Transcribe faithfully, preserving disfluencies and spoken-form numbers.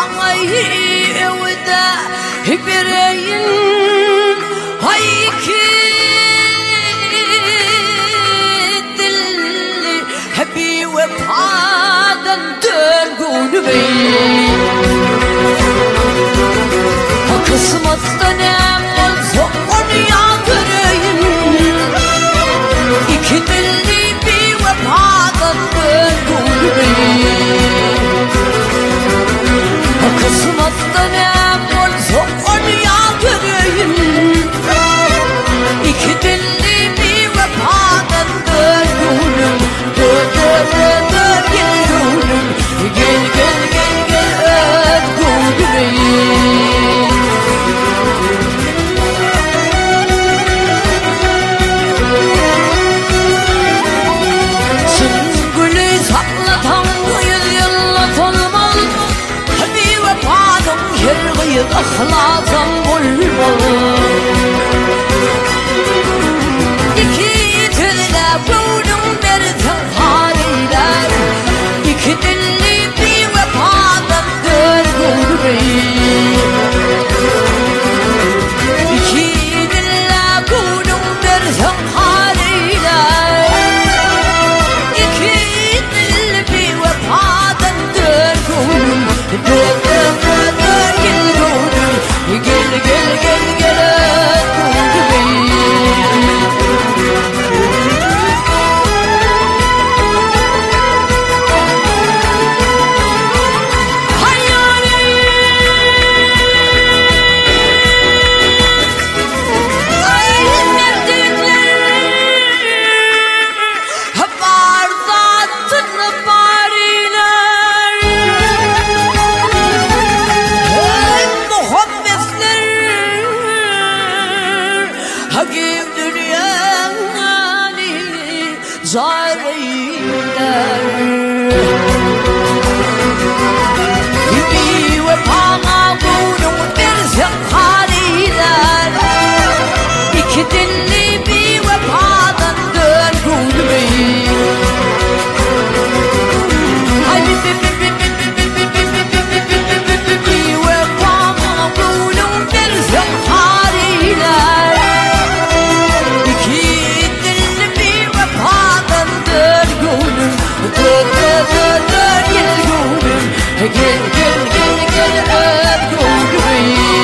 Ay evde bireyin hayki dilli hebi vefadan döngünü bey kısmette ne olsa onu yağdırayım İki dilli bir vefadan döngünü bey kısmette ne olsa onu yağdırayım İki dilli bir vefadan döngünüm Dö dö dö dö gel gönlüm Gel gel gel gel öt gönlüm Süngülü saklatan yüz yıllık olmalı Bir vefadan her gıyık ahlasan bulmalı İki tülle buldum dersen haliyle İki dilli bir vefadan döngünü İki dille buldum dersen haliyle İki dilli bir vefadan döngünü Dö dö dö dö gel gönlüm Gel gel gel gel gönlüm Hakim dünyanı zareyler Bir vefana bunun dersen haliler İki dilli bir vefadan döngünü Ay bi bi bi bi bi bi bi bi bi bi bi bi Bir vefana bunun dersen haliler Dö dö dö dö gel gönlüm Gel gel gel gel öp gönlüm